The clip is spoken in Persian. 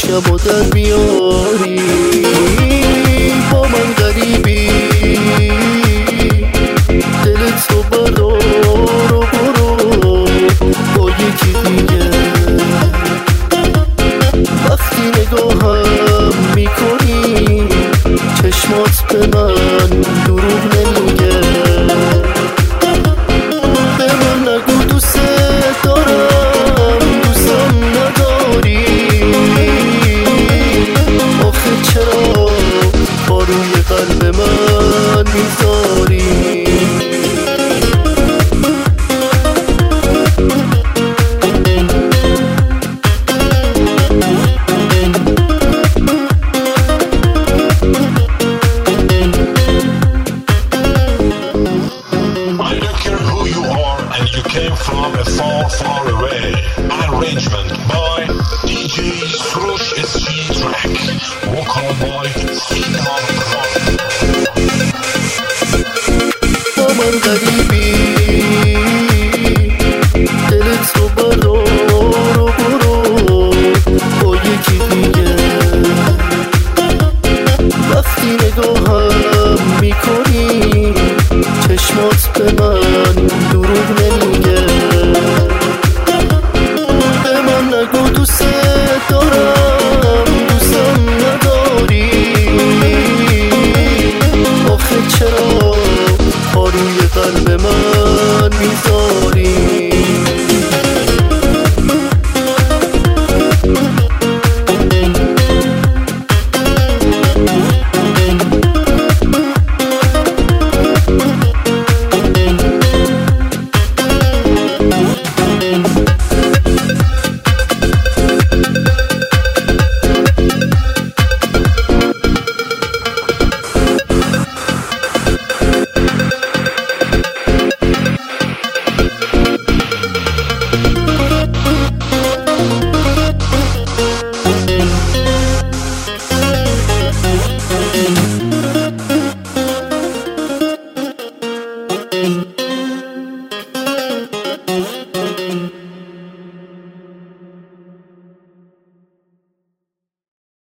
شبو در بیاری با من غریبی دلت رو بردار و برو با یکی دیگه وقتی نگاهم میکنی چشمات به من دروغ نمیگه به من نگو دوست دارم دوستم نداری آخه چرا با روی قلب من میذاری Came from a far, far away. Arrangement by DJ Srush SG Track. Vocal by Cinema Club.